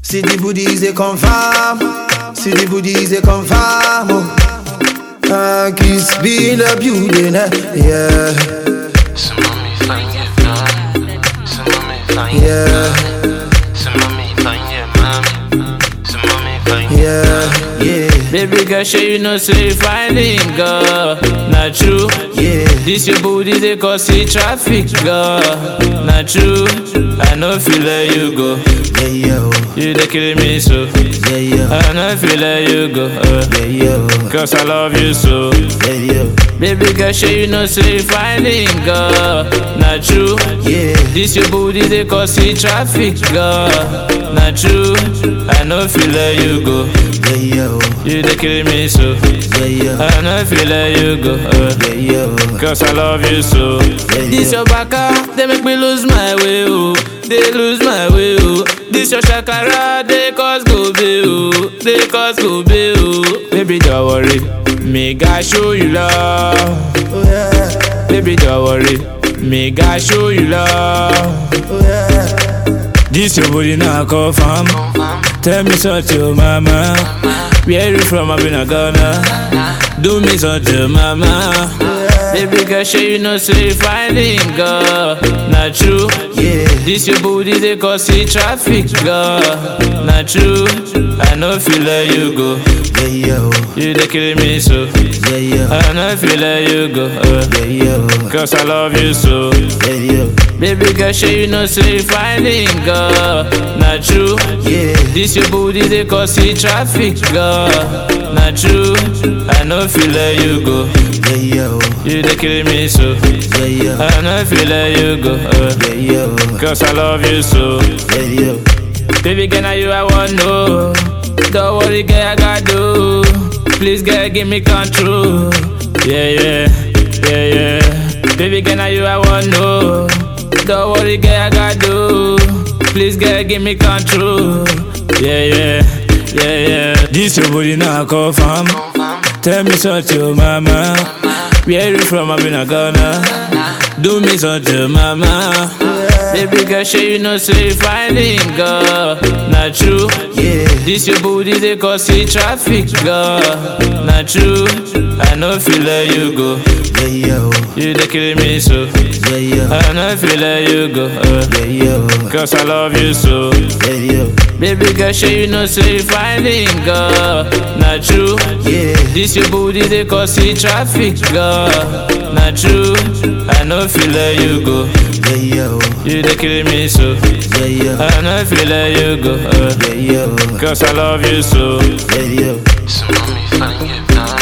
See the booties they confirm. See the booties they confirm. Kiss be the beauty, yeah. Some mommy find your mommy. Some mommy find your Yeah, Some mommy find your mommy. Some mommy find your yeah, yeah, Baby girl, sure you know say finding girl. Not true. yeah. This your booty they cause see traffic girl. Not true. I know feel like you go. Yeah, yo, You they killing me so. yeah, yo, I know feel like you go. yeah, yo, Cause I love you so. yeah, yo, Baby girl, sure you know say finding girl. Not true. yeah. This your booty they cause see traffic girl. Not true. I know feel like you go. Yeah, yo, You they killing me so. yeah, yo, I know feel like you go. yeah, yo, Cause I love you so. This your baka, they make me lose my way, oh. They lose my way, oh. This your shakara, they cause go be, oh. They cause go be, oh. Baby, don't worry, me God show you love. oh yeah, Baby, don't worry, me God show you love. oh yeah. This your body now confirm. Tell me so to mama. Where you from? I've been a Ghana. Do me so to mama. Baby girl, sure you know say finding girl. Not true. Yeah, This your booty they cause see traffic girl. Not true. I know feel like you go. yeah, yo, You they killing me so. yeah, yo, I know feel like you go. yeah, yo, Cause I love you so. yeah, yo, Baby girl, sure you know say finding girl. Not true. yeah, This your booty they cause see traffic girl. Not true. I know feel like you go. yeah, yo, You they killing me so. yeah, yo, I know feel like you go. yeah, yo, Cause I love you so. yeah, yo. Baby girl, now you I want know. Don't worry girl, I got do. Please girl, give me control. Yeah, yeah, yeah, yeah. Baby girl, now you I want know. Don't worry girl, I got do. Please girl, give me control. Yeah, yeah, yeah, yeah. This your body now confirm. Tell me so to mama. Where you from? I've been a Ghana. Do me so to mama. Baby girl, sure you know say finding girl. Not true. Yeah, This your booty they cause see traffic girl. Not true. I know feel like you go. yeah, yo, You they killing me so. yeah, yo, I know feel like you go. yeah, yo, Cause I love you so. yeah, yo, Baby girl, sure you know say finding girl. Not true. yeah, This your booty they cause see traffic girl. Not true. I know feel like you go. yeah, yo, You they killing me so. yeah, yo, I know feel like you go. yeah, yo, Cause I love you so. yeah, yo. Some mommy find your mommy.